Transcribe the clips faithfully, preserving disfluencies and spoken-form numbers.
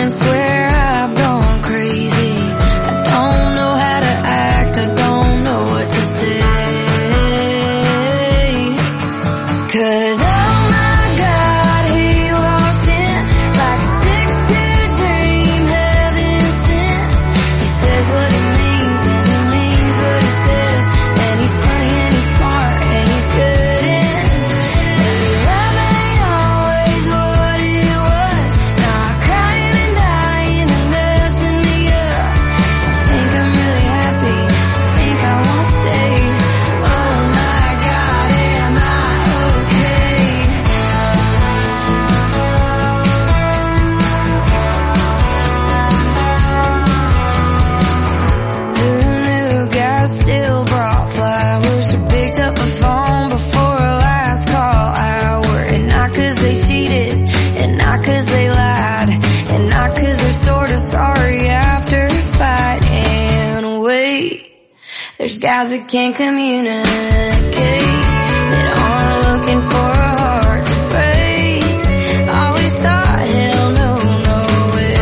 can't swear I've gone crazy. I don't know how to act, I don't know what to say. 'Cause oh my God, he walked in like a six two dream, heaven sent. He says what he means and he means what he says. And he's funny and he's smart and he's good in. Maybe love ain't always what it was. Now I'm crying and dying and messing me up. I think I'm really happy, I think I won't stay. Oh my God, am I okay? Who knew guys still brought flowers or picked up the phone before a last call hour? And not 'cause they cheated, and not 'cause they lied, and not 'cause they're sort of sorry after a fight. And wait, there's guys that can't communicate, that aren't looking for a heart to break. Always thought, hell no, no way.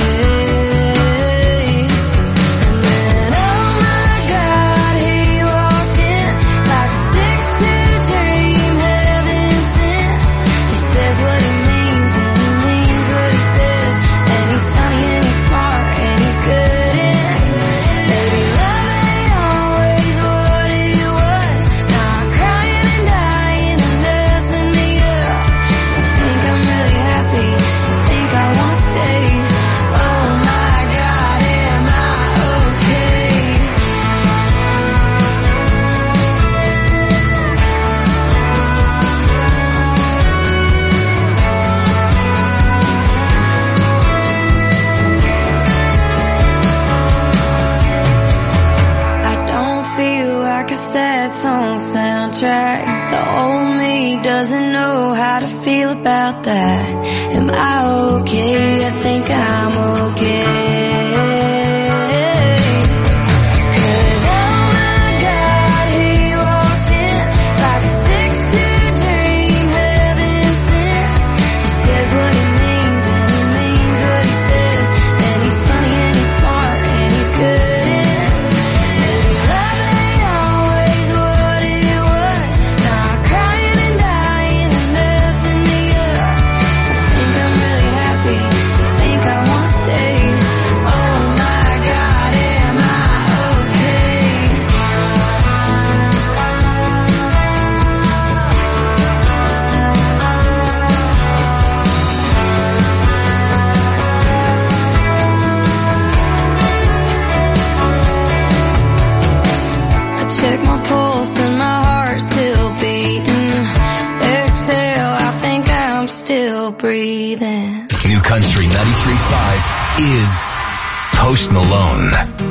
And then, oh my God, he walked in like a six two dream, heaven sent. He says what he means and he means what he says. And he's funny and he's smart and he's good in. Maybe love ain't always what it was. Now I'm crying and dying and messing me up. I think I'm really happy, I think I won't stay. Oh my God, am I okay? I don't feel like a sad song soundtrack. The old me doesn't know how to feel about that. Am I okay? I think I'm okay. 'Cause oh my God, he walked in like a six two dream, heaven sent. He says what he means and he means what he says. And he's funny and he's smart and he's good in. Maybe love ain't always what it was. Now I'm crying and dying and messing me up. I think I'm really happy, I think I won't stay. Oh my God, am I okay? I check my pulse and my heart's still beating. Exhale, I think I'm still breathing. New Country ninety-three point five is Post Malone.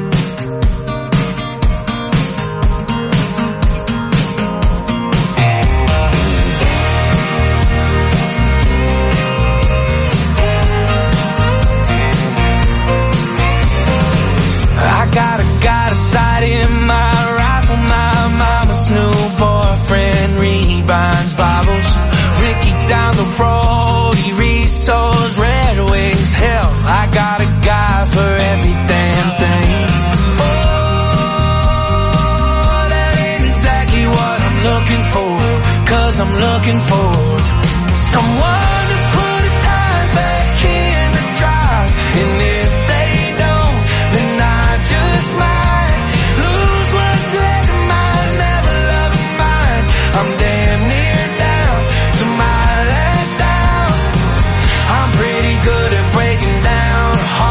I got a, got a sight in my rifle, my mama's new boyfriend rebinds Bibles. Ricky down the road, he reads those Red Wings. Hell, I got a guy for every damn thing. Oh, that ain't exactly what I'm looking for, 'cause I'm looking for someone to put the tires back in the drive. And if they don't, then I just might lose what's left of mine, never love of mine. I'm damn near down to my last down. I'm pretty good at breaking down a heart.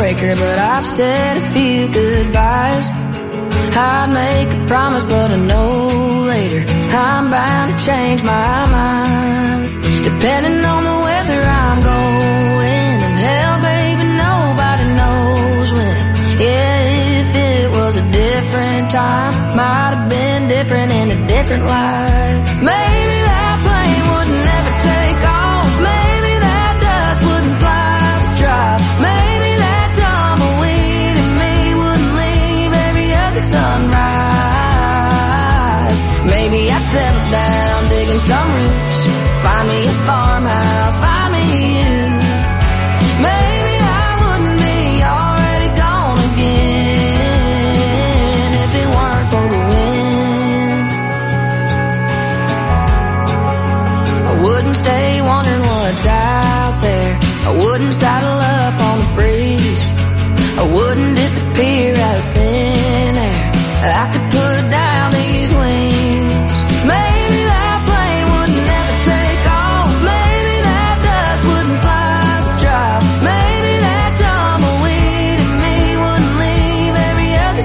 breaker, but I've said a few goodbyes. I'd make a promise, but I know later I'm bound to change my mind. Depending on the weather I'm going, and hell, baby, nobody knows when. Yeah, if it was a different time, might have been different in a different life. Maybe that plane would never take off. Maybe that dust wouldn't fly the drive. Maybe that tumbleweed in me wouldn't leave every other sunrise. Maybe I'd settle down, digging some roots, find me a farmhouse, find me you. Maybe I wouldn't be already gone again if it weren't for the wind. I wouldn't stay wondering what's out there. I wouldn't saddle up on the breeze. I wouldn't disappear out of thin air. I could put down these wings. Maybe that plane would never take off. Maybe that dust wouldn't fly the drive. Maybe that tumbleweed in me wouldn't leave every other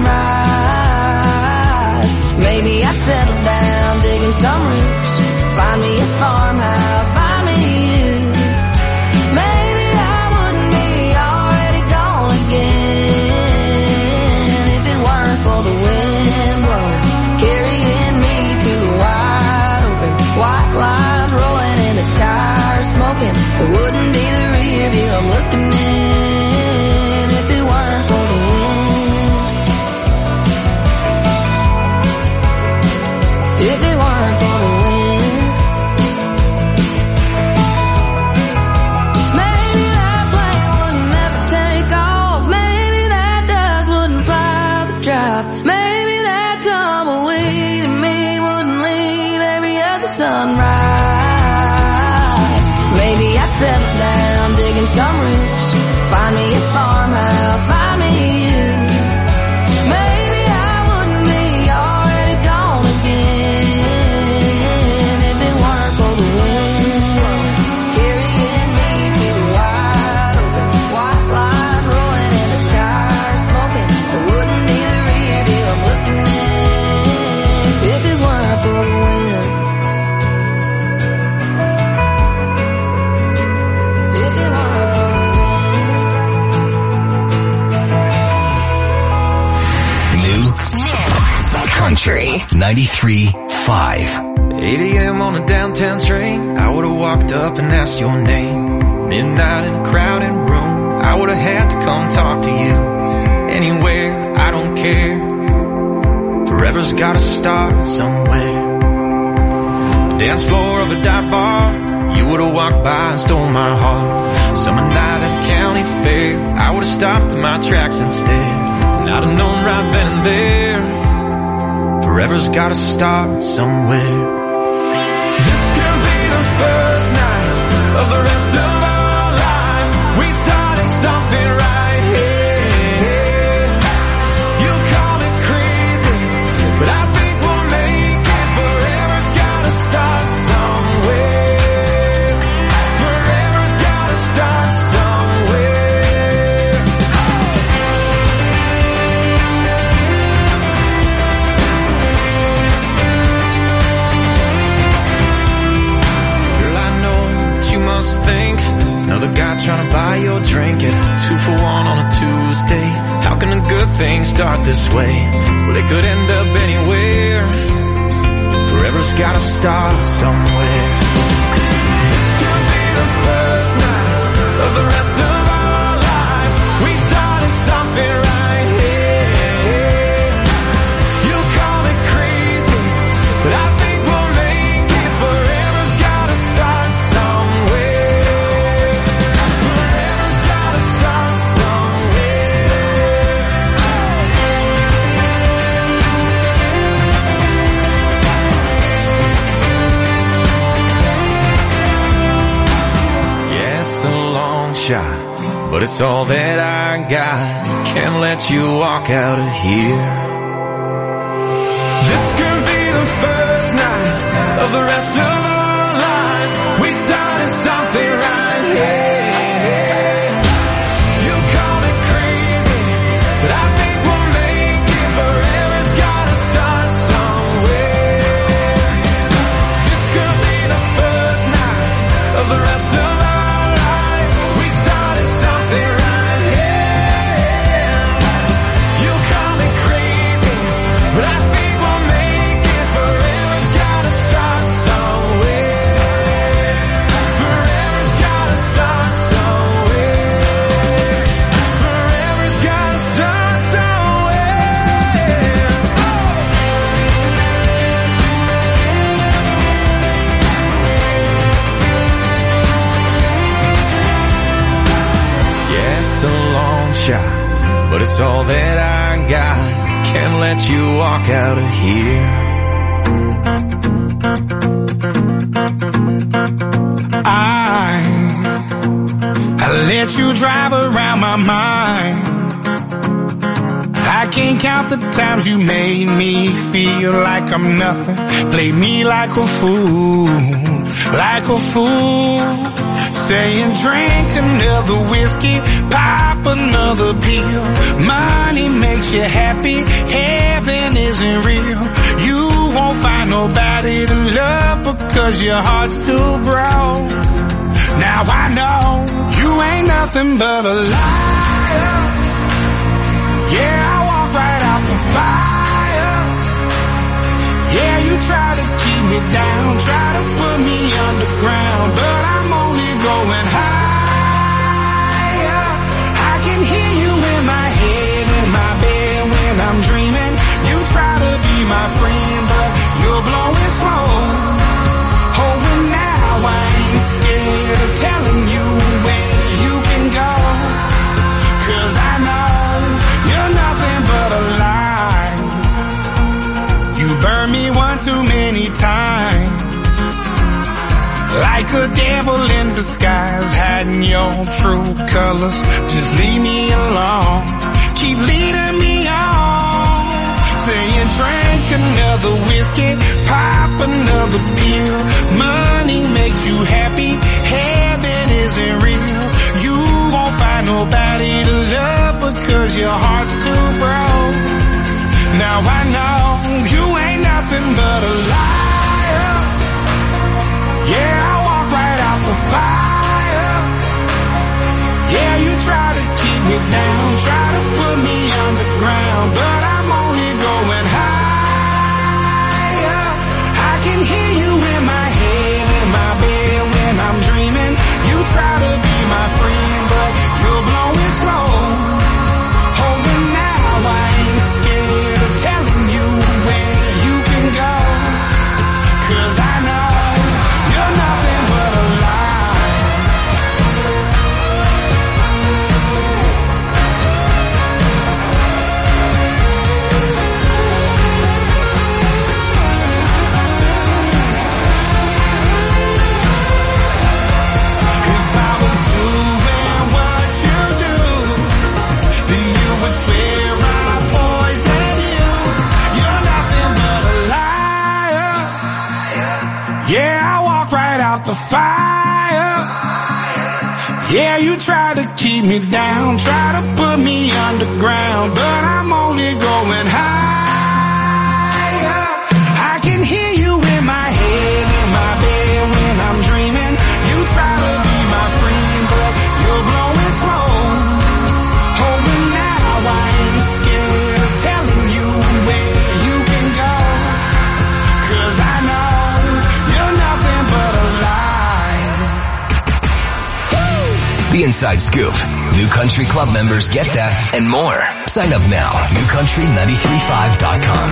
sunrise. Maybe I'd settle down, digging some roots, find me a farmhouse, find me you. Maybe I wouldn't be already gone again if it weren't for the wind blowing, carrying me to the wide open. White lines rolling and the tires smoking. It wouldn't be the rear view I'm looking in if it weren't for the wind. If it weren't for the wind. Maybe that plane would never take off. Maybe that dust wouldn't fly the drive. Maybe that tumbleweed in me wouldn't leave every other sunrise. Maybe I'd settle down, digging some roots, find me a farmhouse, find me you. Maybe I wouldn't be already gone again if it weren't for the wind carrying me to the wide open. White lines rolling and the tires smoking. It wouldn't be the rear view I'm looking in if it weren't for the wind. If it weren't for the wind. New Country ninety-three point five. eight a.m. on a downtown train, I would've walked up and asked your name. Midnight in a crowded room, I would've had to come talk to you. Anywhere, I don't care. Forever's gotta start somewhere. Dance floor of a dive bar, you would've walked by and stole my heart. Summer night at a county fair, I would've stopped in my tracks instead. And I'd have known right then and there, forever's gotta start somewhere. This could be the first night of the rest of our lives. We started something right here. You call it crazy, but I think we'll make it. Forever's gotta start somewhere. Forever's gotta start somewhere. Think another guy trying to buy your drink at two for one on a Tuesday. How can a good thing start this way? Well, it could end up anywhere. Forever's gotta start somewhere. This could be the first night of the rest of our lives. We started something right here. You call it crazy, but I think we'll make it. Forever's gotta start somewhere. But it's all that I got. Can't let you walk out of here. This could be the first night of the rest of our lives. We started something right here. You call it shot, but it's all that I got. Can't let you walk out of here. I, I let you drive around my mind. I can't count the times you made me feel like I'm nothing. Played me like a fool, like a fool. Saying drink another whiskey, pop another pill. Money makes you happy, heaven isn't real. You won't find nobody to love because your heart's too broke. Now I know you ain't nothing but a liar. Yeah, I walk right out the fire. Yeah, you try to keep me down, try to put me underground, but I'm only going higher. I can hear you in my head, in my bed when I'm dreaming. You try to be my friend, but you're blowing smoke. Oh, and now I ain't scared of telling you where you can go, 'cause I know you're nothing but a lie. You burned me one too many times, like a devil in disguise, hiding your true colors. Just leave me alone, keep leading me on. Saying drink another whiskey, pop another pill. Money makes you happy, heaven isn't real. You won't find nobody to love because your heart's too broke. Now I know you ain't nothing but a liar. Yeah, I walk right out the fire. Yeah, you try to keep me down, try to put me underground, but I'm only going higher. I can hear you in my head, in my bed when I'm dreaming. You try to be my friend, but you're blowing smoke. Oh, and now I ain't scared of telling you where you can go, 'cause I know you're nothing but a lie. If I was doing what you do, then you would swear I poisoned you. You're nothing but a liar. Yeah, I walk right out the fire. Yeah, you try to keep me down, try to put me underground, but I'm only going higher. I can hear you in my head, in my bed when I'm dreaming. You try to be my friend, but you're blowing smoke. Oh, and now I ain't scared of telling you where you can go, 'cause I know you're nothing but a lie. The Inside Scoop. New Country Club members get that and more. Sign up now. new country nine three five dot com.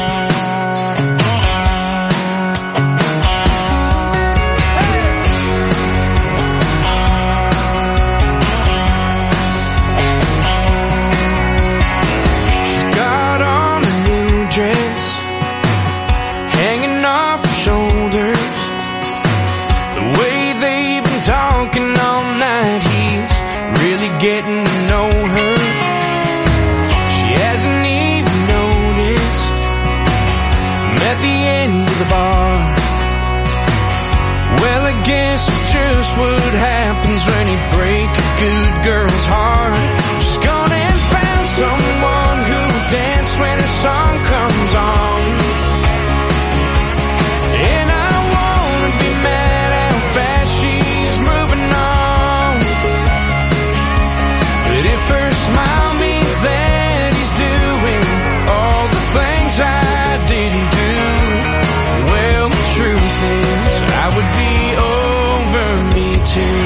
Got on a new dress, hanging off her shoulders. The way they've been talking all night, he's really getting to know her. She hasn't even noticed. At the end of the bar, well, I guess it's just what happens when you break a good girl's heart. She's gone and found someone who'll dance when her song comes on. And I wanna be mad how fast she's moving on. But if her smile means that he's doing all the things I didn't do, well, the truth is I would be over me too.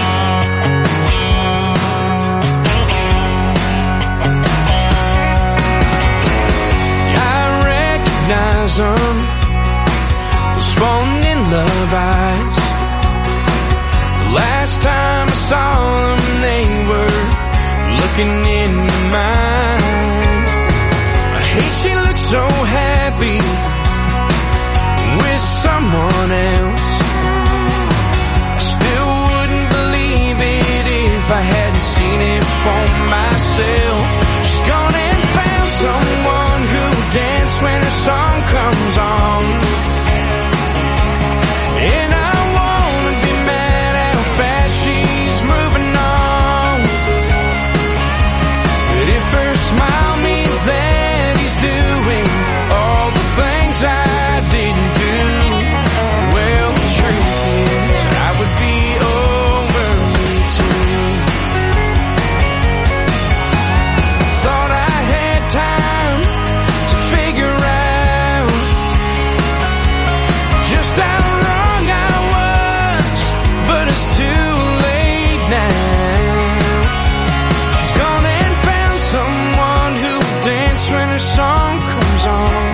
I recognize them, those falling in love eyes. The last time I saw them, they were looking into mine. I hate she looks so happy with someone else. I still wouldn't believe it if I hadn't seen it for myself. She's gone and found someone who'll dance when her song comes on. And I wanna be mad at how fast she's moving on. But if her smile means that he's doing all the things I didn't do, well, the truth is I would be over me too. Thought I had time to figure out just how wrong I was, but it's too late now. She's gone and found someone who'll dance when her song comes on.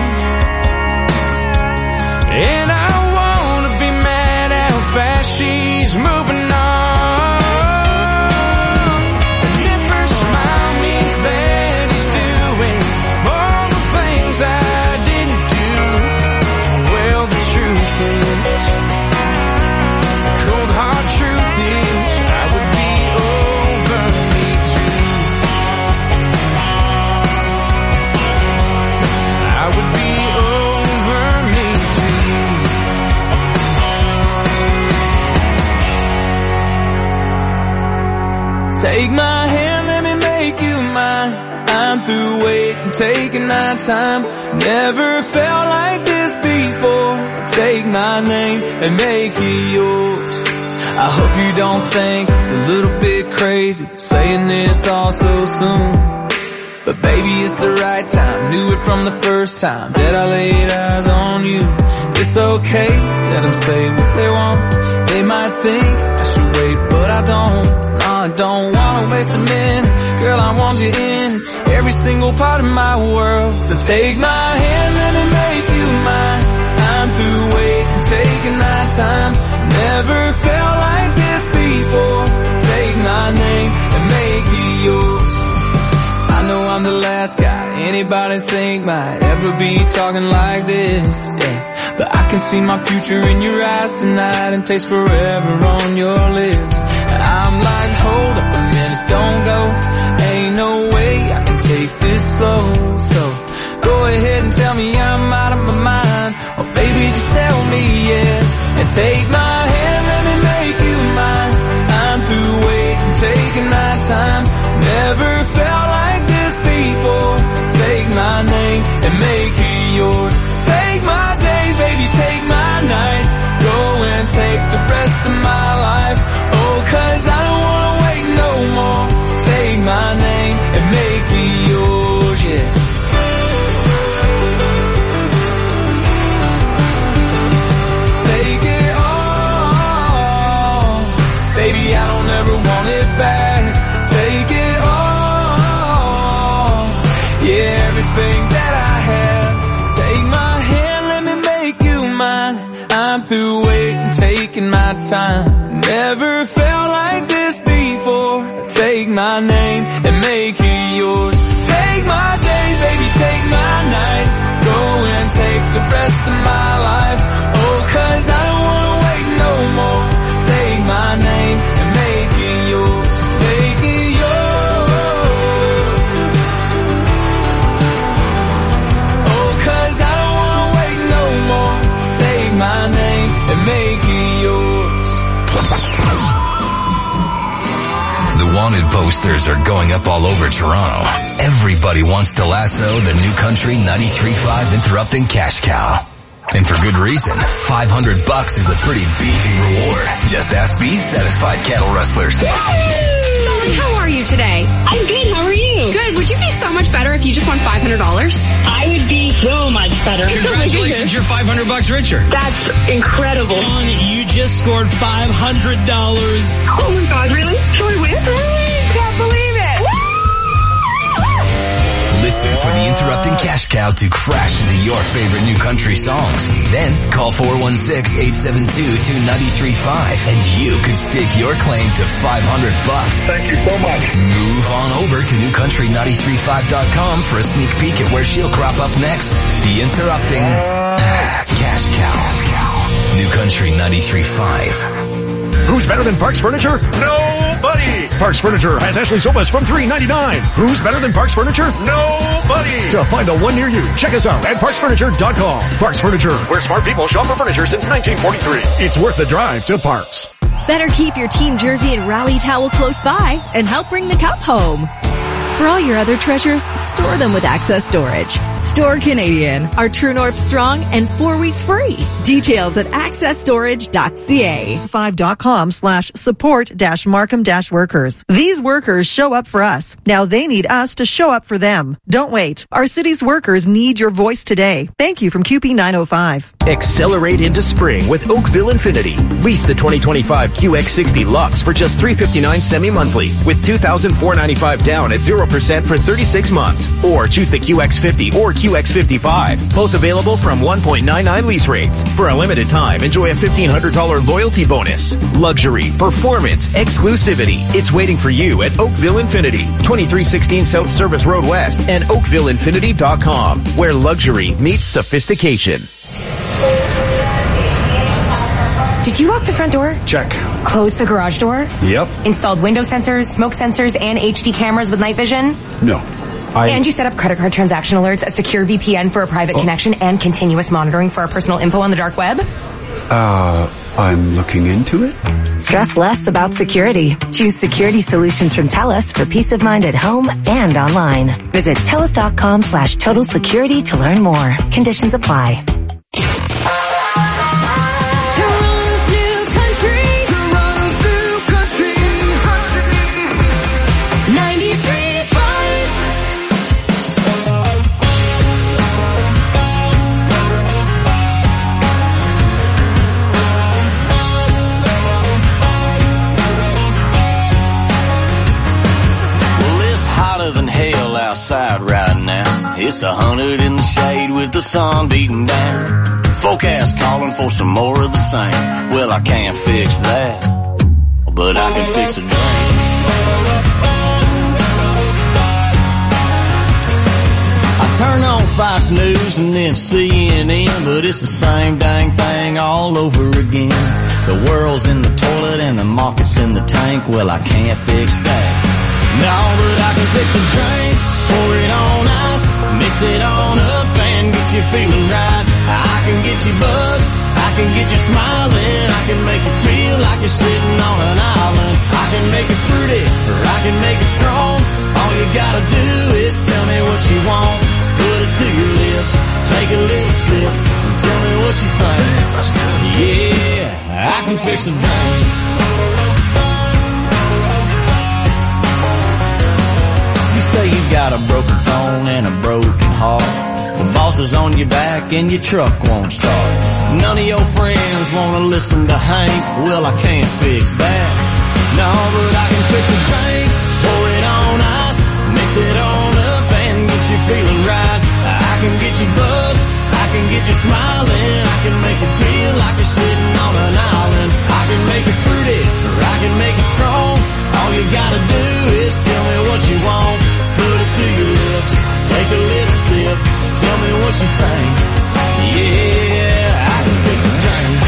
And I wanna be mad at how fast she's moving on. And if her smile means that he's doing all the things I didn't do, well, the truth is, the cold hard truth is, I would be over me too. I would be over me too. Take my hand, let me make you mine. I'm through waiting, taking my time. Never felt like this before. Take my name and make it yours. I hope you don't think it's a little bit crazy saying this all so soon. But baby, it's the right time. Knew it from the first time that I laid eyes on you. It's okay, let them say what they want. They might think I should wait, but I don't. No, I don't wanna waste a minute. Girl, I want you in every single part of my world. So take my hand, let me make you mine. I'm through waiting, taking my time. Never felt like this before. Take my name and make it yours. I know I'm the last guy anybody think might ever be talking like this, yeah. But I can see my future in your eyes tonight and taste forever on your lips. I'm like, hold up a minute, don't go. Ain't no way I can take this slow. So go ahead and tell me I'm out of my mind, or baby, just tell me yes. And take my hand, let me make you mine. I'm through waiting, taking my time. Never felt like this before. Take my name and make it yours. Take my days, baby, take my nights. Go and take the rest of my life. Oh, cause I don't wanna wait no more. Take my name and make it yours, yeah. Take it all, baby, I don't ever want it back. Take it all, yeah, everything that I have. Take my hand, let me make you mine. I'm through waiting, taking my time. Never felt like this before. Take my name and make it yours. Take my days, baby, take my nights. Go and take the rest of my life. Oh, cause I don't wanna wait no more. Take my name and make it yours. Make it yours. Oh, cause I don't wanna wait no more. Take my name and make it yours. The wanted posters are going up all over Toronto. Everybody wants to lasso the New Country ninety-three point five Interrupting Cash Cow. And for good reason. five hundred bucks is a pretty beefy reward. Just ask these satisfied cattle rustlers. Sorry, how are you today? I'm good. How are you? Good. Would you be so much better if you just won five hundred dollars? I would be so much better. Congratulations, you're five hundred bucks richer. That's incredible. Dawn, you just scored five hundred dollars. Oh my God, really? So I win? I can't believe it. Listen for the Interrupting Cash Cow to crash into your favorite new country songs. Then call four one six, eight seven two, two nine three five and you could stake your claim to five hundred bucks. Thank you so much. Move on over to new country nine three five dot com for a sneak peek at where she'll crop up next. The Interrupting Cash Cow. New Country ninety-three point five. Who's better than Parks Furniture? Nobody! Parks Furniture has Ashley sofas from three ninety-nine. Who's better than Parks Furniture? Nobody! To find the one near you, check us out at parks furniture dot com. Parks Furniture, where smart people shop for furniture since nineteen forty-three. It's worth the drive to Parks. Better keep your team jersey and rally towel close by and help bring the cup home. For all your other treasures, store them with Access Storage. Store Canadian, our True North strong and four weeks free. Details at access storage dot c a. five dot com slash support dash Markham dash workers. These workers show up for us. Now they need us to show up for them. Don't wait. Our city's workers need your voice today. Thank you from Q P nine oh five. Accelerate into spring with Oakville Infinity. Lease the twenty twenty-five Q X sixty Lux for just three hundred fifty-nine dollars semi-monthly with two thousand four hundred ninety-five dollars down at zero percent for thirty-six months. Or choose the Q X fifty or Q X fifty-five. Both available from one point nine nine lease rates. For a limited time, enjoy a fifteen hundred dollars loyalty bonus. Luxury, performance, exclusivity. It's waiting for you at Oakville Infinity. twenty-three sixteen South Service Road West and oakville infinity dot com, where luxury meets sophistication. Did you lock the front door? Check. Close the garage door? Yep. Installed window sensors, smoke sensors, and H D cameras with night vision? No. I... And you set up credit card transaction alerts, a secure V P N for a private oh. connection, and continuous monitoring for our personal info on the dark web? Uh, I'm looking into it. Stress less about security. Choose security solutions from TELUS for peace of mind at home and online. Visit telus dot com slash total security to learn more. Conditions apply. Outside right now, it's a hundred in the shade with the sun beating down. Forecast calling for some more of the same. Well, I can't fix that, but I can fix a drink. I turn on Fox News and then C N N, but it's the same dang thing all over again. The world's in the toilet and the market's in the tank. Well, I can't fix that. No, but I can fix a drink, pour it on ice, mix it on up and get you feeling right. I can get you buzzed, I can get you smiling, I can make you feel like you're sitting on an island. I can make it fruity, or I can make it strong. All you gotta do is tell me what you want. Put it to your lips, take a little sip, and tell me what you think. Yeah, I can fix a drink. Say you got a broken phone and a broken heart. The boss is on your back and your truck won't start. None of your friends wanna listen to Hank. Well, I can't fix that. No, but I can fix a drink, pour it on ice, mix it on up and get you feeling right. I can get you buzzed, I can get you smiling, I can make you feel like you're sitting on an island. I can make it fruity, or I can make it strong. All you gotta do is tell me what you want. Put it to your lips, take a little sip, tell me what you think. Yeah, I can fix a drink.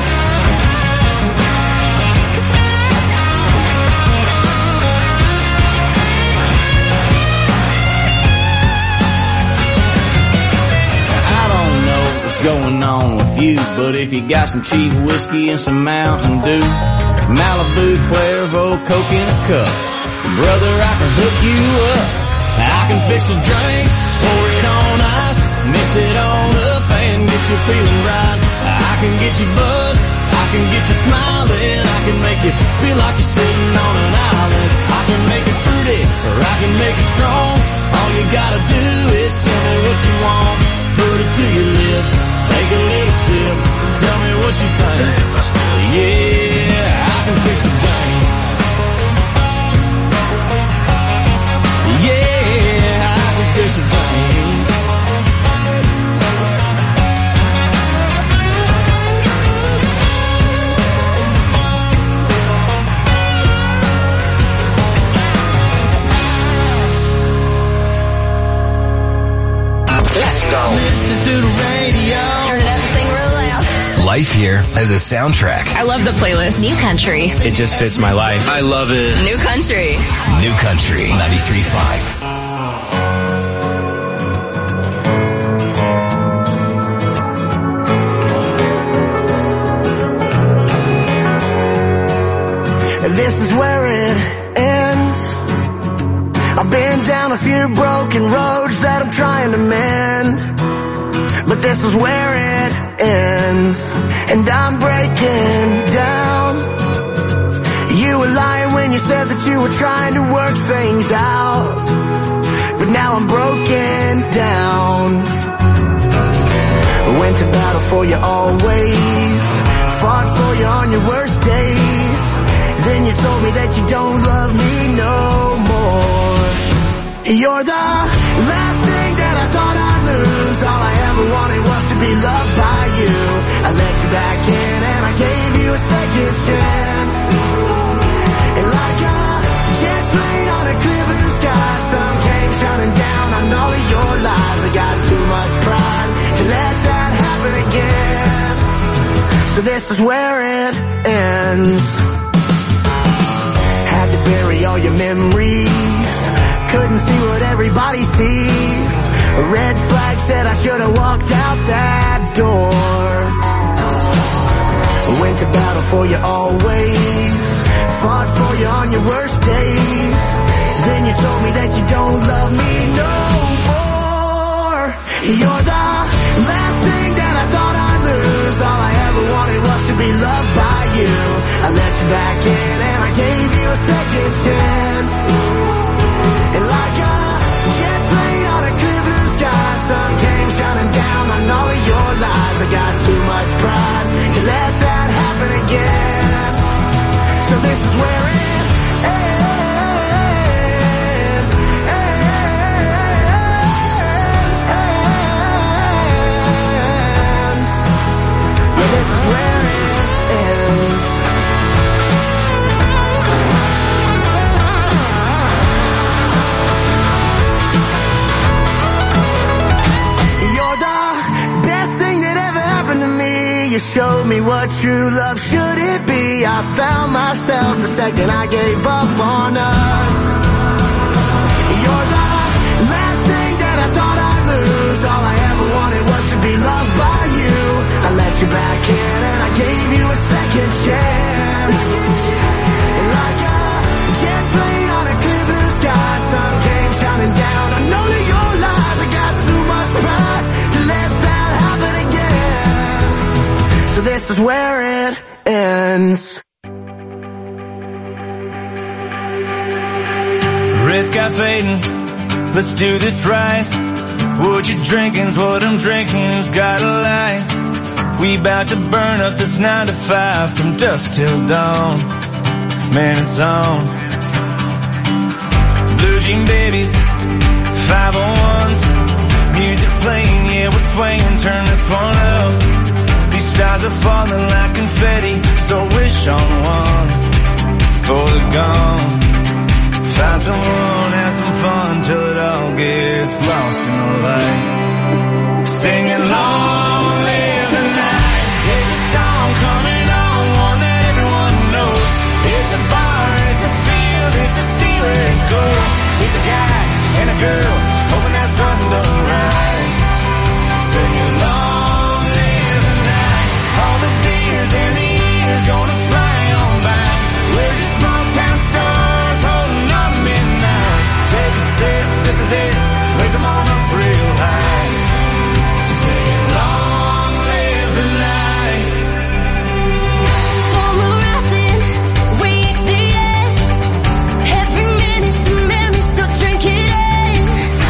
I don't know what's going on with you, but if you got some cheap whiskey and some Mountain Dew, Malibu, Cuervo, Coke in a cup, brother, I can hook you up. I can fix a drink, pour it on ice, mix it on up and get you feeling right. I can get you buzzed, I can get you smiling, I can make you feel like you're sitting on an island. I can make it fruity, or I can make it strong. All you gotta do is tell me what you want. Put it to your lips, take a little sip, tell me what you think. Yeah, I can fix a drink. Yeah, I can fix a drink. here as a soundtrack. I love the playlist. New Country. It just fits my life. I love it. New Country. New Country ninety-three point five. This is where it ends. I've been down a few broken roads that I'm trying to mend, but this is where it ends, and I'm breaking down. You were lying when you said that you were trying to work things out, but now I'm broken down. I went to battle for you always, fought for you on your worst days. Then you told me that you don't love me no more. You're the last thing that I thought I'd lose. All I ever wanted was to be loved by you. I let you back in and I gave you a second chance. And like a jet plane on a clear blue sky, sun came shining down on all of your lies. I got too much pride to let that happen again. So this is where it ends. Had to bury all your memories, couldn't see what everybody sees. A red flag said I should have walked out that door. Went to battle for you always, fought for you on your worst days. Then you told me that you don't love me no more. You're the last thing that I thought I'd lose. All I ever wanted was to be loved by you. I let you back in and I gave you a second chance. And like a jet plane on a clear blue sky, sun came shining down on all of your lies. I got too much pride to let that happen again. So this is where it ends, ends, ends. Yeah, this is where it ends. You showed me what true love should it be. I found myself the second I gave up on us. You're the last thing that I thought I'd lose. All I ever wanted was to be loved by you. I let you back in and I gave you a second chance. And like a jet plane on a clear blue sky, sun came shining down on all of your lies. I got too much pride to let that happen again. So this is where it ends. Red sky fading, let's do this right. What you drinking's what I'm drinking, who's got a light? We about to burn up this nine to five from dusk till dawn. Man, it's on. Blue jean babies, five oh ones. Music's playing, yeah, we're swaying, turn this one up. These stars are falling like confetti, so wish on one for the gone. Find someone, have some fun till it all gets lost in the light. Singing long live the night. There's a song coming on, one that everyone knows. It's a bar, it's a field, it's a sea where it goes. It's a guy and a girl, hoping that sun don't rise. Singing long live the night. All the beers and the years gonna fly on by. We're just small town stars holding up midnight. Take a sip, this is it. Raise them on up real high. Sing long live the night. From a rising, wait the end. Every minute's a memory, so drink it in.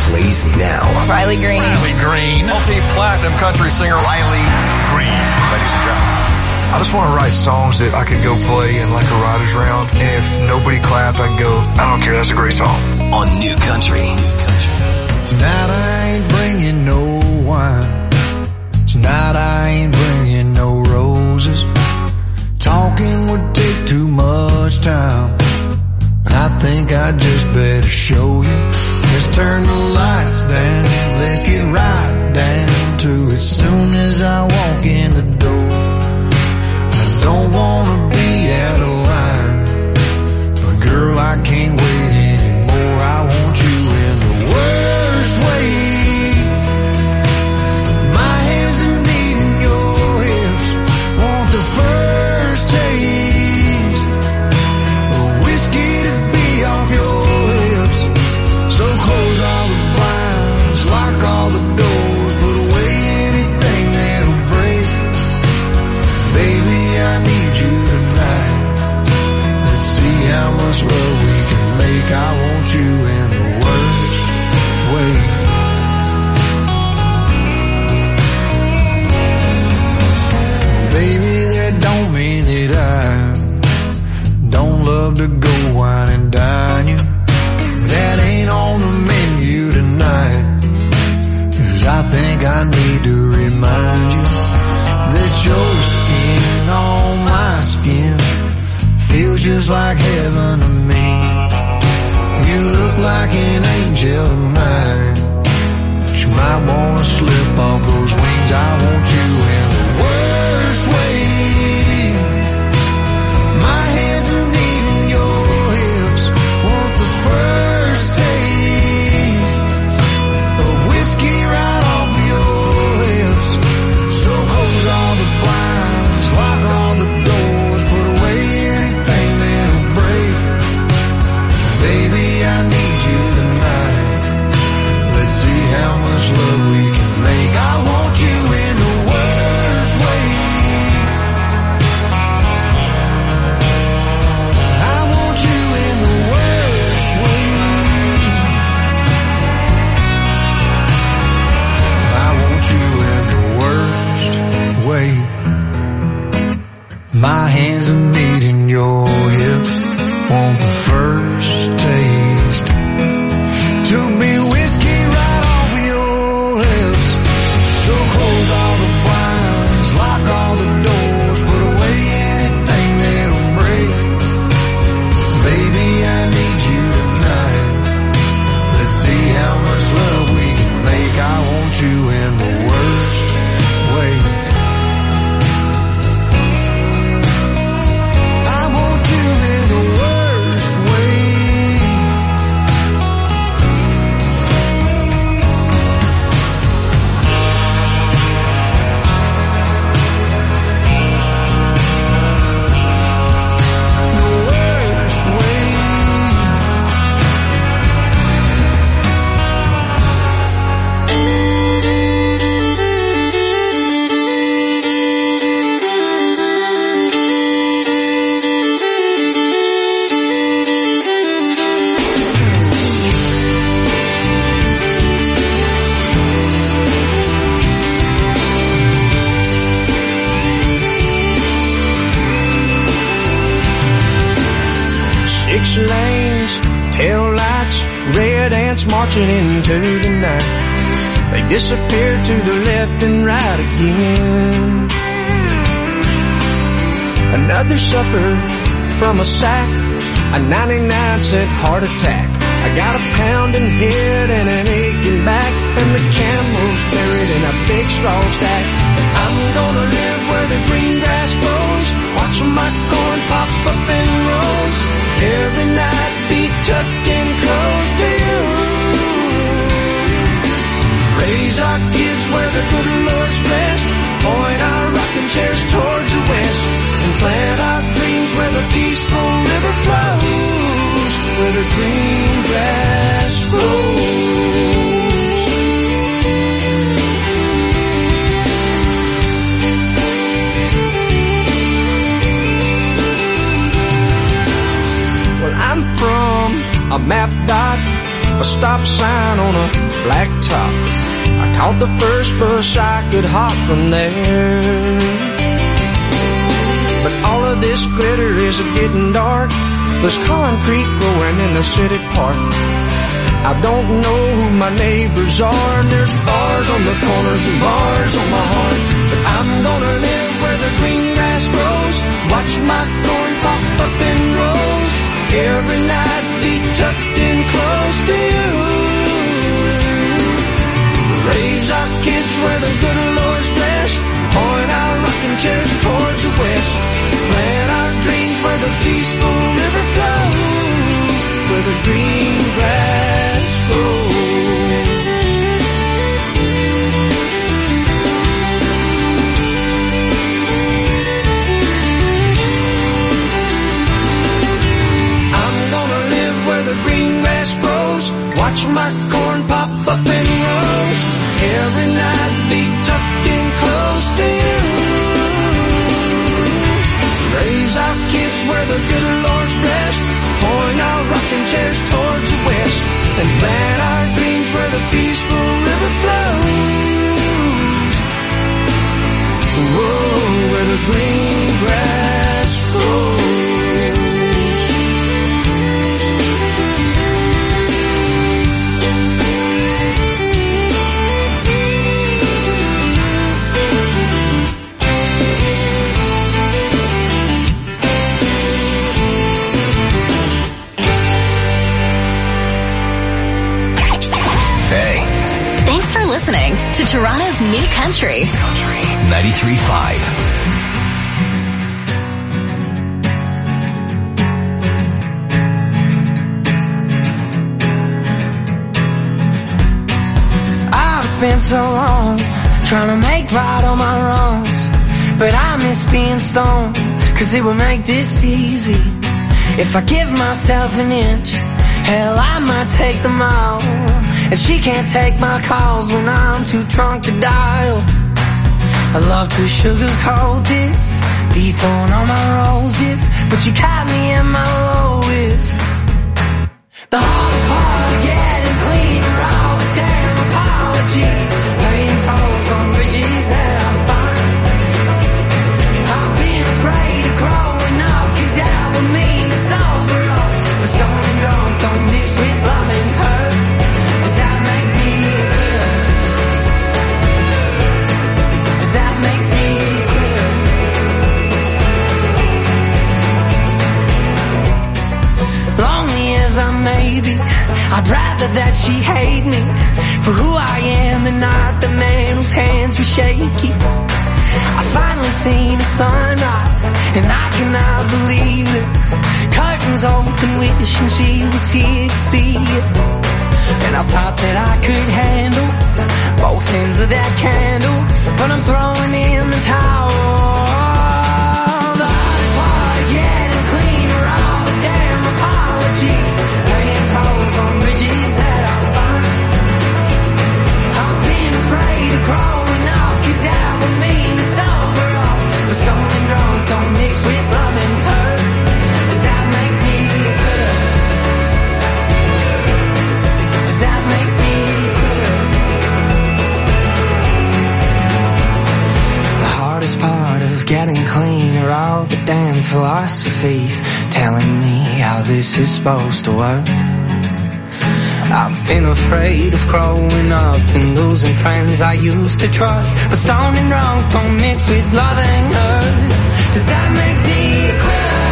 plays now. Riley Green. Riley Green. Multi-platinum country singer Riley Green. Ladies and gentlemen. I just want to write songs that I could go play in like a writer's round. And if nobody clapped, I'd go, I don't care, that's a great song. On New Country. Tonight I ain't bringing no wine. Tonight I ain't bringing no roses. Talking would take too much time. I think I just better show you. Let's turn the lights down. Let's get right down to it. Soon as I walk in the door, I don't wanna be out of line, but girl, I can't wait anymore. I want you in the worst way. My hands are needing your hips. Want the first taste of whiskey to be off your lips. So close all the blinds, lock all the doors, put away anything that'll break. Baby, I need you tonight. Let's see how much love we can make. I want you in the worst way. Baby, that don't mean that I don't love to go wine and dine you. That ain't on the menu tonight. 'Cause I think I need to remind you that your skin on my skin feels just like heaven to me. You look like an angel tonight. You might wanna slip off those wings. I want you in the worst way. My hands are needing your hips. Want the first taste of whiskey right off your lips. So close all the blinds, lock all the doors, put away anything that'll break. Baby, I need you tonight. Let's see how much love we can make. I want you in the worst way. I want you in the worst way. I want you in the worst way. My hands are needing your hips. Want the first taste to be whiskey right off your lips. So close all the blinds, lock all the doors, put away anything that'll break. Baby, I need you tonight. Let's see how much love we can make. I want you in the worst way. I want you in the worst way. The worst way. Six lanes, tail lights, red ants marching into the night. They disappear to the left and right again. Another supper from a sack, a ninety-nine cent heart attack. I got a pounding head and an aching back, and the camel's buried in a big straw stack. I'm gonna live where the green grass grows, watching my corn pop up in rows. Every night be tucked in close to you. Raise our kids where the good Lord's blessed, point our rocking chairs towards the west, and plant our dreams where the peaceful river flows, where the green grass grows. Well, I'm from a map dot a stop sign on a blacktop. I caught the first bus I could hop from there. But all of this glitter is getting dark. There's concrete growing in the city park. I don't know who my neighbors are. There's bars on the corners and bars on my heart. But I'm gonna live where the green grass grows. Watch my corn pop up in rows. Every night be tucked in close to you. Raise our kids where the good Lord's blessed. Point our rocking chairs towards the west. Plant our dreams where the peaceful river flows. Where the green grass grows. I'm gonna live where the green grass grows. Watch my corn pop up in rows. Every night be tucked in close to you. Raise our kids where the good Lord's blessed. Point our rocking chairs towards the west. And plant our dreams where the peaceful river flows. Whoa, where the green grass grows. Listening to Toronto's New Country. ninety-three point five. I've spent so long trying to make right all my wrongs, but I miss being stoned, cause it would make this easy. If I give myself an inch, hell, I might take them all. And she can't take my calls when I'm too drunk to dial. I love to sugarcoat this, dethrone all my roses, but you caught me in my lowest. The hardest part of getting clean are all the damn apologies, playing tolls on bridges that I've burned. I've been afraid of growing up, cause that would mean to sober up. But stoned and drunk don't mix with love and hurt. Does that make me clear? Does that make me clear? Lonely as I may be, I'd rather that she hate me for who I am and not the man whose hands were shaky. I finally seen the sunrise and I cannot believe it. Curtains open, wishing she was here to see it. And I thought that I could handle both ends of that candle, but I'm throwing in the towel. The hardest part of getting clean are all the damn apologies, laying tolls on bridges that I've burned. I've been afraid of growing up, cause that would mean to sober up. But stoned and drunk don't mix with love and hurt. Does that make me clear? Does that make me clear? The hardest part of getting clean are all the damn philosophies telling me how this is supposed to work. I've been afraid of growing up and losing friends I used to trust, but stoned and drunk don't mix with love and hurt. Does that make me quitter?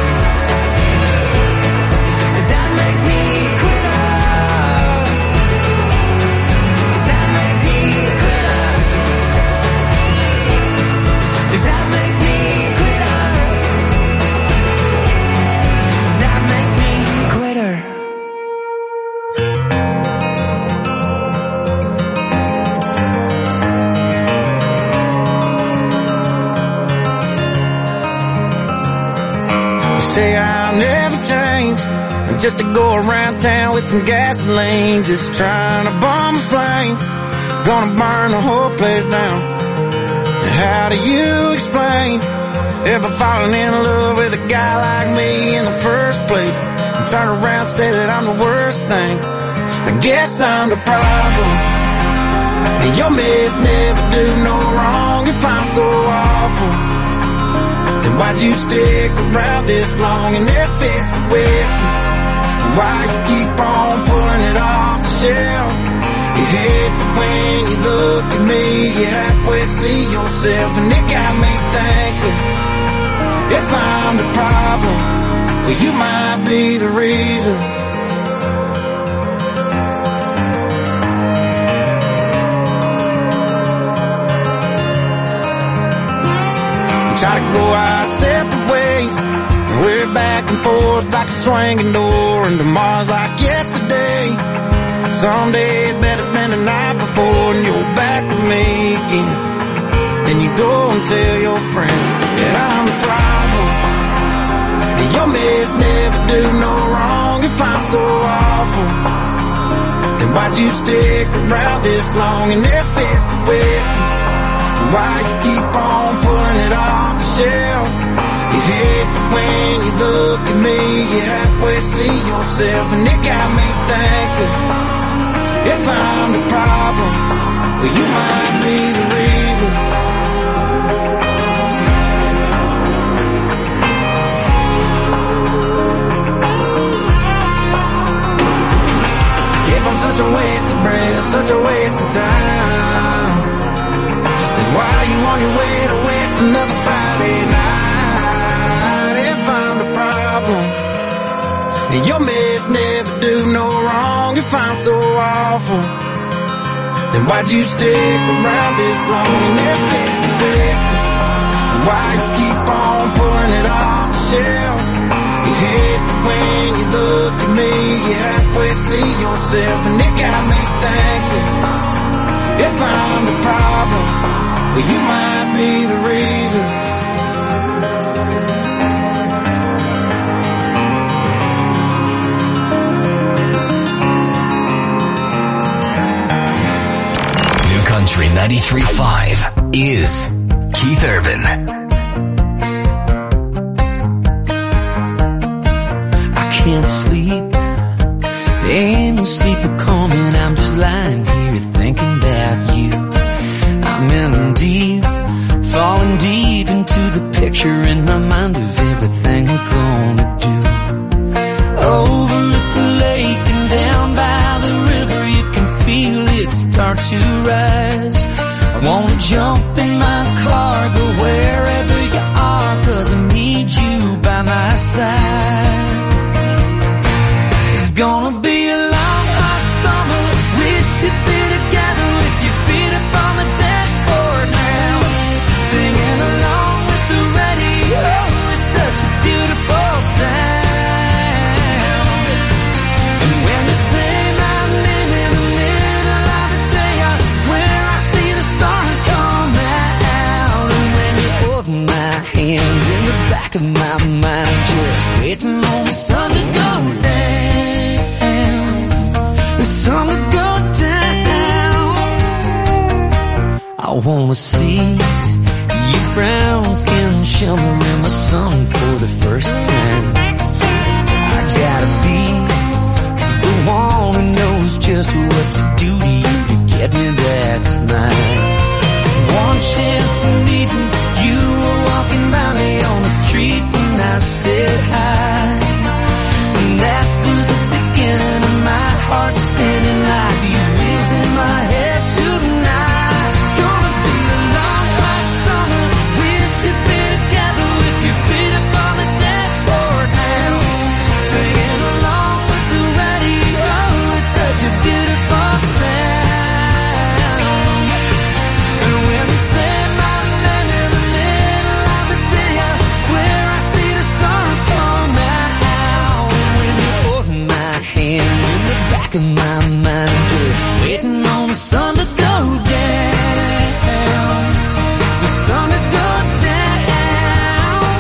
Does that make me quitter? Does that make me quitter? Does that make me quitter? Does that make me quitter? Say I'll never change, I'm just to go around town with some gasoline, just trying to bomb a flame, gonna burn the whole place down. And how do you explain ever falling in love with a guy like me in the first place, and turn around and say that I'm the worst thing I guess I'm the problem. And your mess never do no wrong. If I'm so awful, then why'd you stick around this long? And if it's the whiskey, why you keep on pulling it off the shelf? You hate that when you look at me, you halfway see yourself. And it got me thinking, if I'm the problem, well, you might be the reason. Try to go our separate ways, and we're back and forth like a swinging door, and tomorrow's like yesterday. Some days better than the night before, and you're back with me again. Then you go and tell your friends that I'm the problem. And your mess never do no wrong. If I'm so awful, then why'd you stick around this long? And if it's the whiskey, why you keep on pulling it off the shelf? You hate that when you look at me, you halfway see yourself. And it got me thinking, if I'm the problem, well, you might be the reason. If I'm such a waste of breath, such a waste of time, why are you on your way to waste another Friday night? If I'm the problem, and your mess never do no wrong. If I'm so awful, then why'd you stick around this long? And if it's the whiskey, why you keep on pulling it off the shelf? You hate that when you look at me, you halfway see yourself. And it got me thinking, if I'm the problem, well, you might be the reason. New Country ninety-three point five is Keith Urban. I can't sleep. There ain't no sleep coming. I'm just lying here thinking about you. I'm in deep, falling deep into the picture in my mind of everything we're gonna do. Over at the lake and down by the river, you can feel it start to rise. I wanna jump in my car, go wherever you are, 'cause I need you by my side. It's gonna be a long, hot summer. We should be together with your feet up on the dashboard now, singing along with the radio. It's such a beautiful sound. And when you say my name in the middle of the day, I swear I see the stars come out. And when you hold my hand in the back of my mind, just waiting on the sun to go down, the sun to go down. I wanna see your brown skin shimmer in the sun for the first time. I gotta be the one who knows just what to do to you to get me that smile. One chance of meeting you, were walking by me on the street and I said hi. And that was the beginning of my heart spinning like these wheels in my head tonight. It's gonna be a long, hot summer. We should be together with your feet up on the dashboard now, singing along with the radio. It's such a beautiful sound. And when you say my name in the middle of the day, I swear I see the stars come out. And when you hold my hand in the back of my mind, just waiting on the sun to go down, the sun to go down.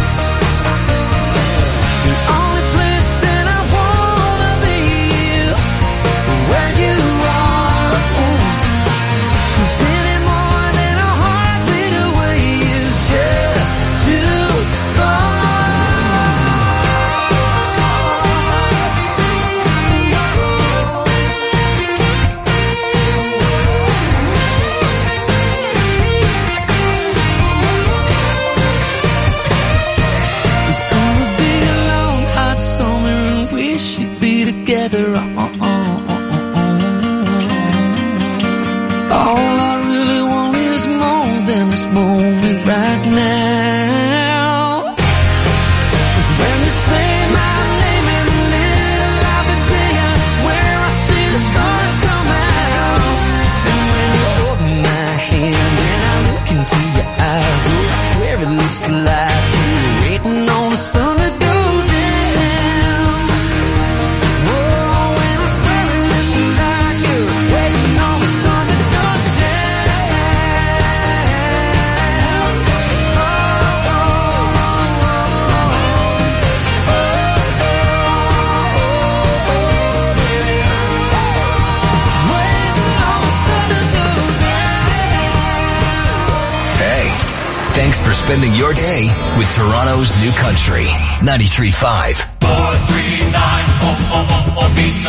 The only place that I wanna be is where you are. 'Cause any more than a heartbeat away is just too far. spending your day with Toronto's New Country, ninety-three point five. four three nine, oh, oh, oh, oh, Pizza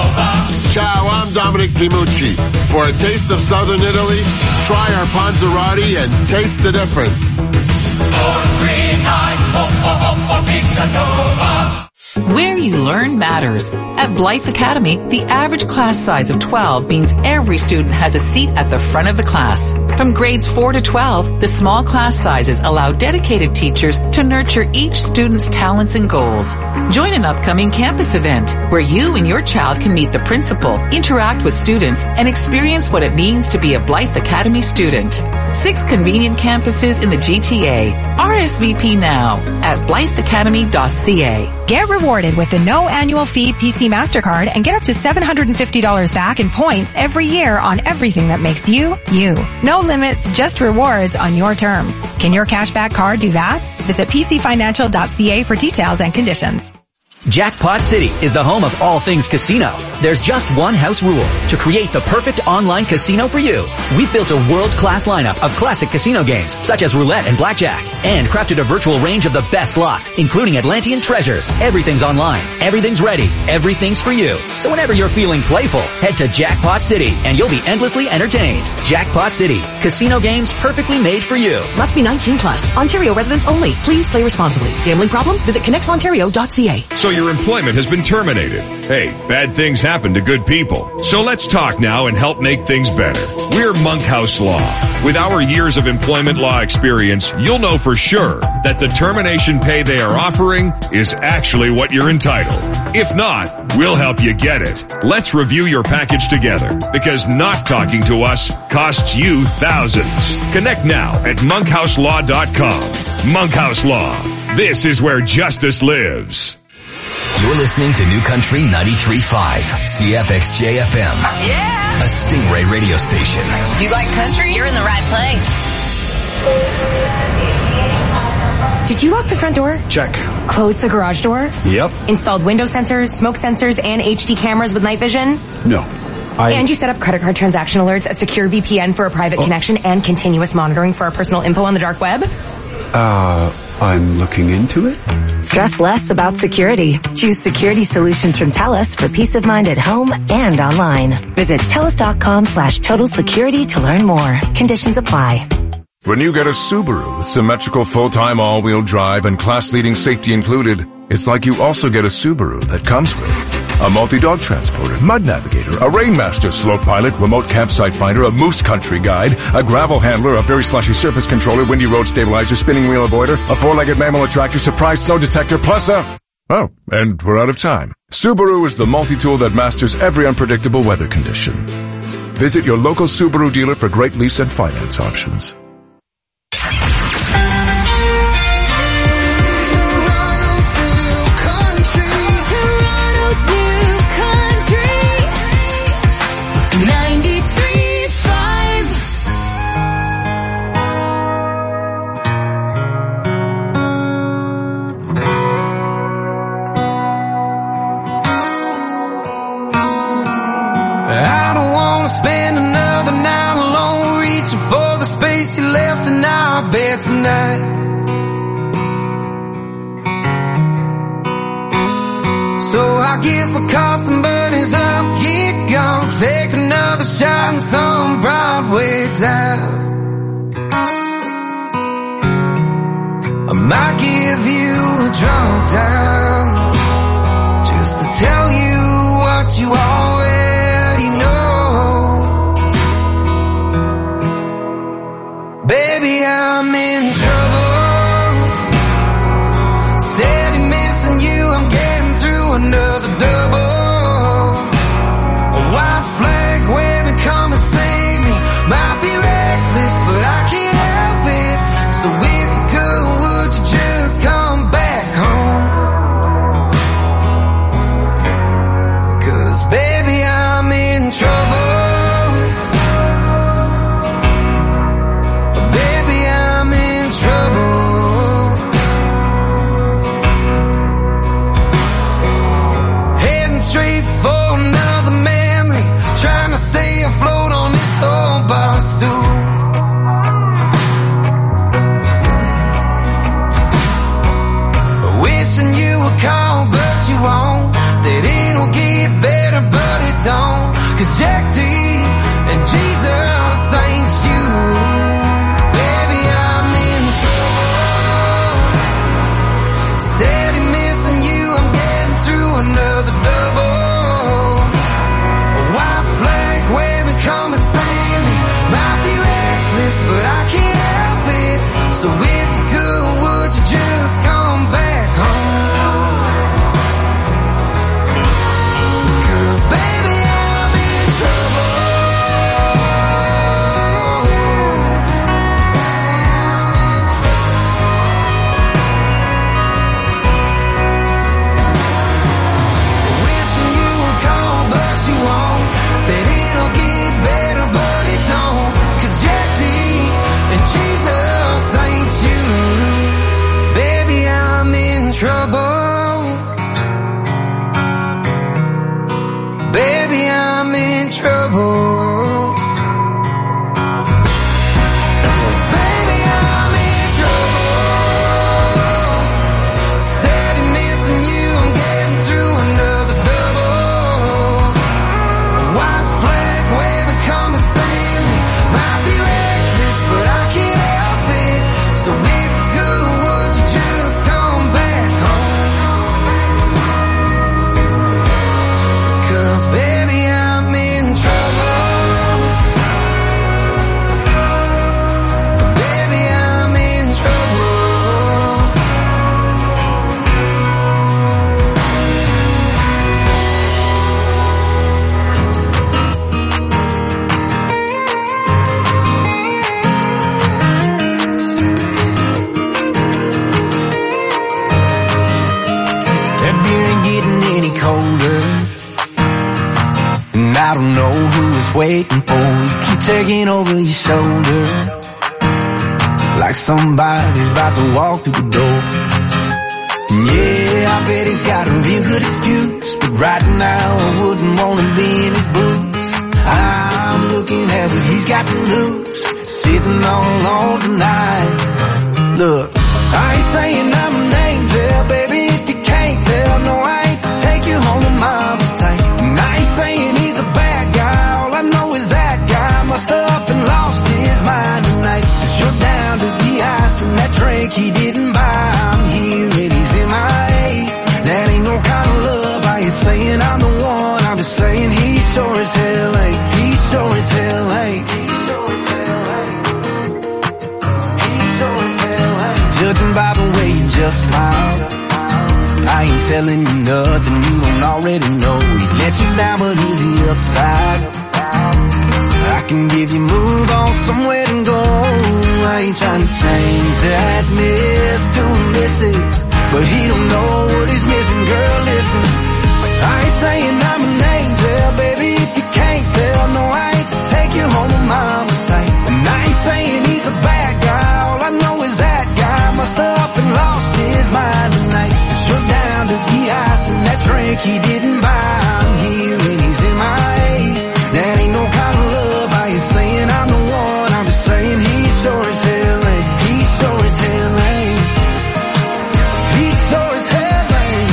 Nova. Ciao, I'm Dominic Pimucci. For a taste of Southern Italy, try our Panzerotti and taste the difference. four three nine, oh, oh, oh, oh, Pizza Nova. Where you learn matters. At Blythe Academy, the average class size of twelve means every student has a seat at the front of the class. From grades four to twelve, the small class sizes allow dedicated teachers to nurture each student's talents and goals. Join an upcoming campus event where you and your child can meet the principal, interact with students, and experience what it means to be a Blythe Academy student. Six convenient campuses in the G T A. R S V P now at blythe academy dot c a. Get rewarded with the no annual fee P C MasterCard and get up to seven hundred fifty dollars back in points every year on everything that makes you, you. No limits, just rewards on your terms. Can your cashback card do that? Visit p c financial dot c a for details and conditions. Jackpot City is the home of all things casino. There's just one house rule: to create the perfect online casino for you. We've built a world-class lineup of classic casino games, such as roulette and blackjack, and crafted a virtual range of the best slots, including Atlantean treasures. Everything's online. Everything's ready. Everything's for you. So whenever you're feeling playful, head to Jackpot City, and you'll be endlessly entertained. Jackpot City. Casino games perfectly made for you. Must be nineteen plus. Ontario residents only. Please play responsibly. Gambling problem? Visit connects ontario dot c a. So your employment has been terminated. Hey, bad things happen to good people. So let's talk now and help make things better. We're Monkhouse Law. With our years of employment law experience, you'll know for sure that the termination pay they are offering is actually what you're entitled. If not, we'll help you get it. Let's review your package together, because not talking to us costs you thousands. Connect now at monkhouse law dot com. Monkhouse Law. This is where justice lives. You're listening to New Country ninety-three point five, C F X J F M. Yeah. A Stingray radio station. You like country? You're in the right place. Did you lock the front door? Check. Close the garage door? Yep. Installed window sensors, smoke sensors, and H D cameras with night vision? No. I... And you set up credit card transaction alerts, a secure V P N for a private oh. connection, and continuous monitoring for our personal info on the dark web? Uh, I'm looking into it. Stress less about security. Choose security solutions from TELUS for peace of mind at home and online. Visit telus dot com slash total security to learn more. Conditions apply. When you get a Subaru with symmetrical full-time all-wheel drive and class-leading safety included, it's like you also get a Subaru that comes with a multi-dog transporter, mud navigator, a Rainmaster slope pilot, remote campsite finder, a moose country guide, a gravel handler, a very slushy surface controller, windy road stabilizer, spinning wheel avoider, a four-legged mammal attractor, surprise snow detector, plus a... Oh, and we're out of time. Subaru is the multi-tool that masters every unpredictable weather condition. Visit your local Subaru dealer for great lease and finance options. You left in our bed tonight. So I guess we'll call some buddies up, get gone, take another shot in some Broadway dive. I might give you a drunk dial, just to tell you what you already know. Baby, I'm in trouble. Steady missing you, I'm getting through another double. A white flag waving, come and save me. Might be reckless, but I can't help it. So if you could, would you just come back home? 'Cause baby, I'm in trouble. Trouble. That beer ain't getting any colder. And I don't know who is waiting for you. Keep taking over your shoulder, like somebody's about to walk through the door. Yeah, I bet he's got a real good excuse, but right now I wouldn't want to be in his boots. I'm looking at what he's got to lose, sitting all alone tonight. Look, I ain't saying I'm an angel, baby, if you can't tell. No, I ain't take you home to mama tight. And I ain't saying he's a bad guy, all I know is that guy must have up and lost his mind tonight. 'Cause you're down to the ice and that drink he didn't buy. I'm here and he's in my A. That ain't no kind of love. I ain't saying I'm the one, I'm just saying he's sure as hell ain't. He's sure as hell ain't. He's sure as hell ain't. He's sure as hell ain't. Judging by the way you just smiled, I ain't telling you nothing you don't already know. He let you down but he's the upside. I can give you move on somewhere to go. I ain't trying to change that miss to a missus, but he don't know what he's missing, girl, listen. I ain't saying I'm an angel, baby, if you can't tell. No, I ain't take you home with mama tight. And I ain't saying he's a bad guy, all I know is that guy must have up and lost his mind tonight. 'Cause you're down to the ice and that drink he didn't buy. I'm here and he's in my A. That ain't no kind of love. I ain't saying I'm the one, I'm just saying he's sure as hell ain't. He's sure as hell ain't. He's sure as hell ain't.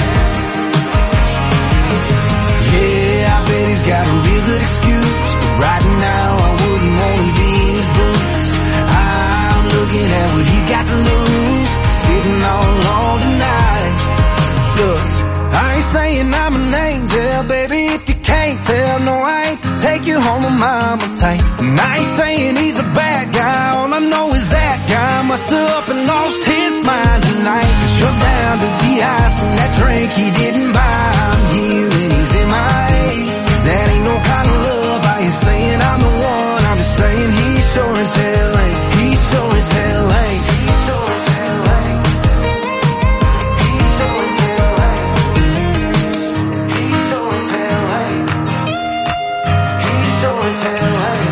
Yeah, I bet he's got a real good excuse, but right now I wouldn't want to be in his boots. I'm looking at what he's got to lose, sitting all alone tonight. Look, I ain't saying I'm an angel, baby, if you can't tell. No, I ain't take you home with mama tight. And I ain't saying he's a bad guy, all I know is that guy must have up and lost his mind tonight. 'Cause you're down to the ice and that drink he didn't buy. I'm here and he's in my A. That ain't no kind of love. I ain't saying I'm the one, I'm just saying he's sure as hell ain't. He's sure as hell ain't. He's sure as hell ain't. He's sure as hell ain't. He's sure as hell ain't. He's sure as hell ain't.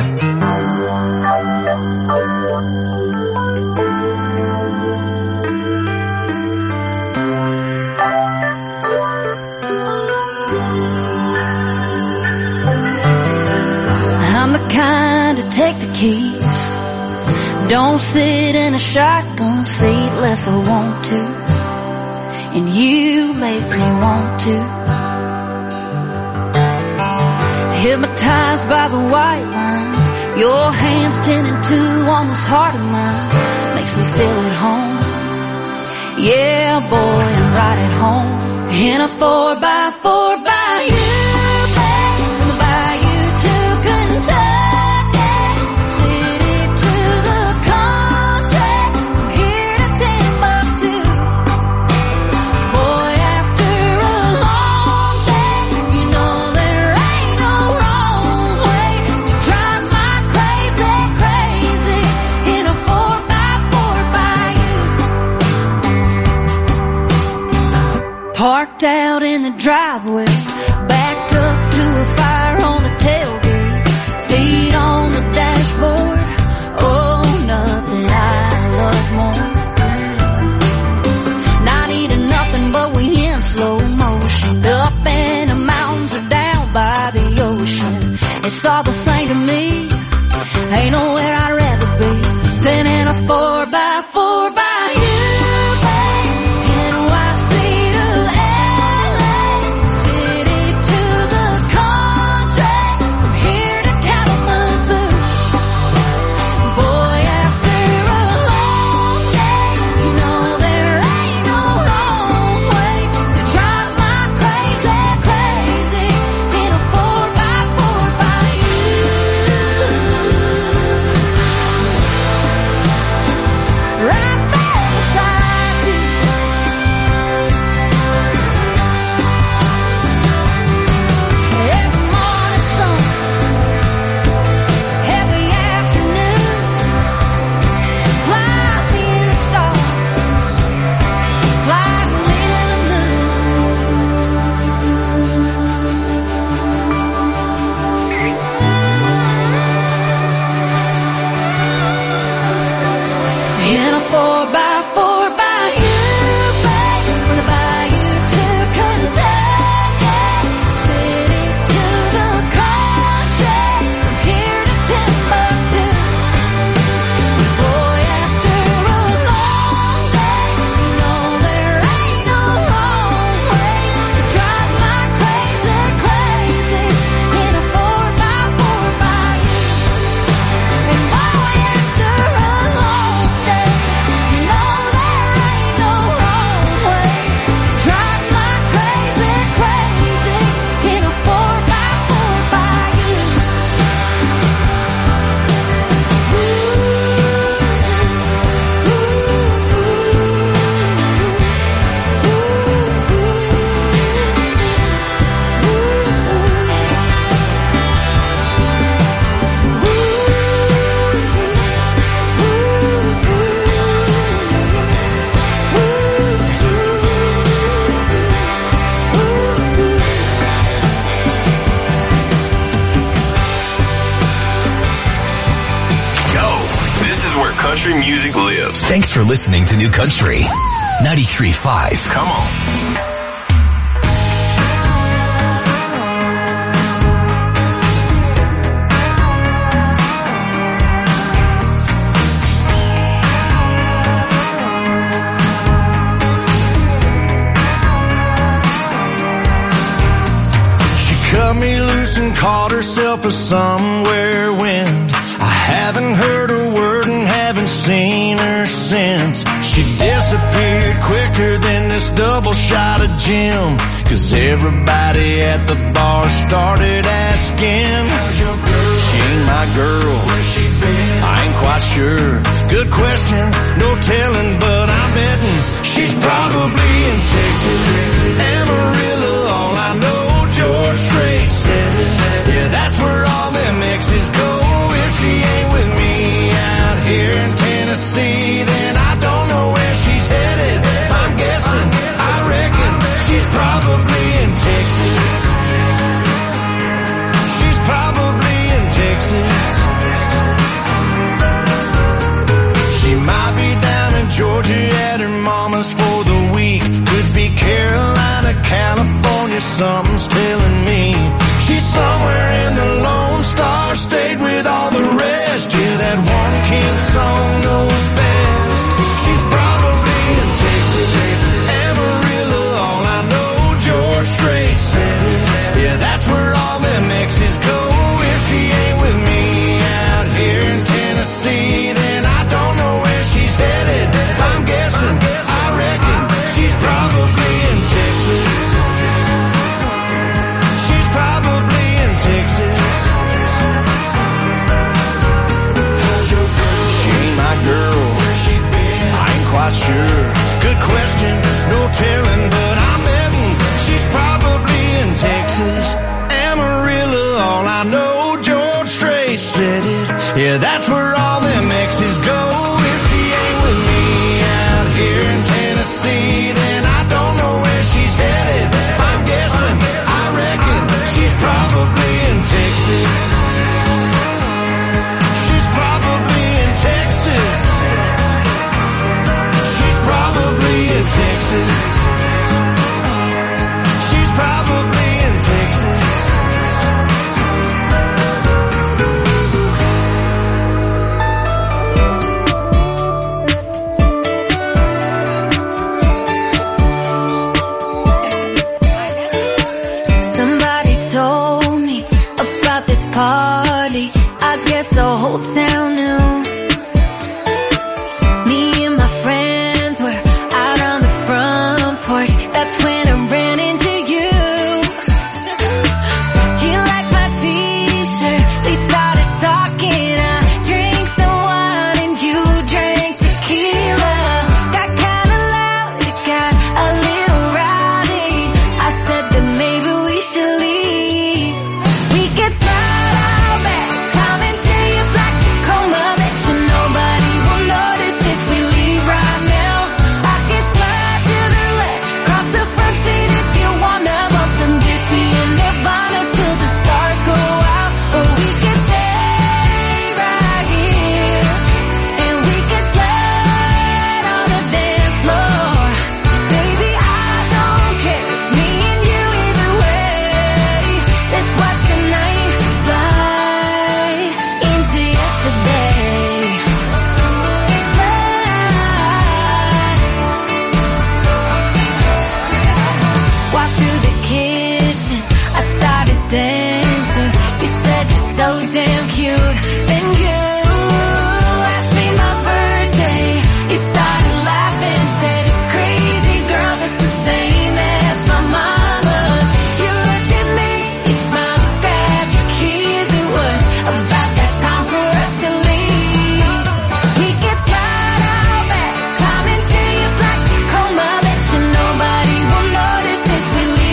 I'm the kind to take the keys, don't sit in a shotgun seat unless I want to, and you make me want to. Hypnotized by the white lines, your hands tending to on this heart of mine, makes me feel at home. Yeah, boy, I'm right at home in a four by four by you, babe, from the bayou to Kentucky, city to the country, from here to Timbuktu. Boy, after a long day, you know there ain't no wrong way to drive my crazy, crazy in a four by four by you. Parked out in the driveway, backed up to a fire on the tailgate, feet on the dashboard. Oh, nothing I love more. Not eating nothing but we in slow motion, up in the mountains or down by the ocean. It's all the same to me, ain't nowhere I'd rather be than in a four by four by you, babe. N Y C to L A, city to the country, from here to Kalamazoo. Boy, after a long day, you know there ain't no wrong way to drive my crazy, crazy in a four by four by you. country music lives. Thanks for listening to New Country ninety-three point five. Come on. Cut me loose and called herself a somewhere wind. I haven't heard a word and haven't seen her since. She disappeared quicker than this double shot of gin. Cause everybody at the bar started asking, how's your girl? She ain't my girl. Where's she been? I ain't quite sure. Good question, no telling, but I'm betting she's probably in Texas. Amarillo, all I know, George Strait said it. Yeah, that's where all them exes go. If she ain't with me out here in Tennessee, then I don't know where she's headed. I'm guessing, I reckon she's probably in Texas. She's probably in Texas. She might be down in Georgia at her mama's for the week. Could be Carolina, California, something's telling me. She's somewhere in the Lone Star State with all the rest. Yeah, that one king song knows best. She's probably in Texas. Amarillo, all I know, George Strait said it. Yeah, that's where all them exes go. If she ain't with me out here in Tennessee, then I don't know where she's headed. I'm guessing, I reckon she's probably in Texas. She's probably in Texas. She ain't my girl. I ain't quite sure. Good question, no telling, but I'm betting she's probably in Texas. Amarillo, all I know, George Strait said it. Yeah, that's where all them exes go. If she ain't with me out here in Tennessee, then I don't know where she's headed. I'm guessing, I reckon she's probably in Texas. She's probably in Texas. She's probably in Texas. She's probably in Texas. Somebody told me about this party. I guess the whole town knew. Me and my friends were out on the front porch. That's when I ran into you. You liked my t-shirt. We started talking. I drank some wine and you drank tequila. Got kinda loud. It got a little rowdy. I said that maybe we should leave. We could slide out back, climb into your black Tacoma. Bet you nobody will notice if we leave right now. I can slide to the left, cross the front seat if you wanna. Bump some Diffie and Nirvana till the stars go out. Or we could stay right here and we could slide on the dance floor. Baby, I don't care, it's me and you either way. Let's watch the night slide into yesterday. Slide. Walk through the kitchen, I started dancing. You said you're so damn cute. Then you asked me my birthday. You started laughing, said it's crazy, girl, that's the same as my mama's. You looked at me, you smiled, grabbed your keys. It was about that time for us to leave. We could slide out back, climb into your black Tacoma. Bet you nobody will notice if we leave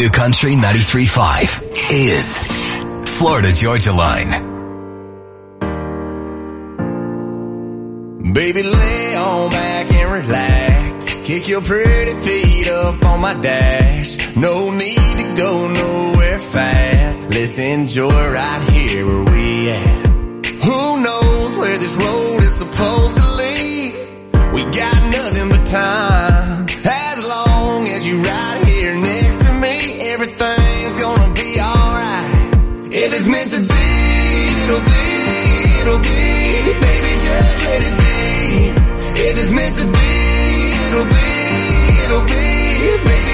New Country ninety-three point five is Florida Georgia Line. Baby, lay on back and relax. Kick your pretty feet up on my dash. No need to go nowhere fast. Let's enjoy right here where we at. Who knows where this road is supposed to lead? We got nothing but time.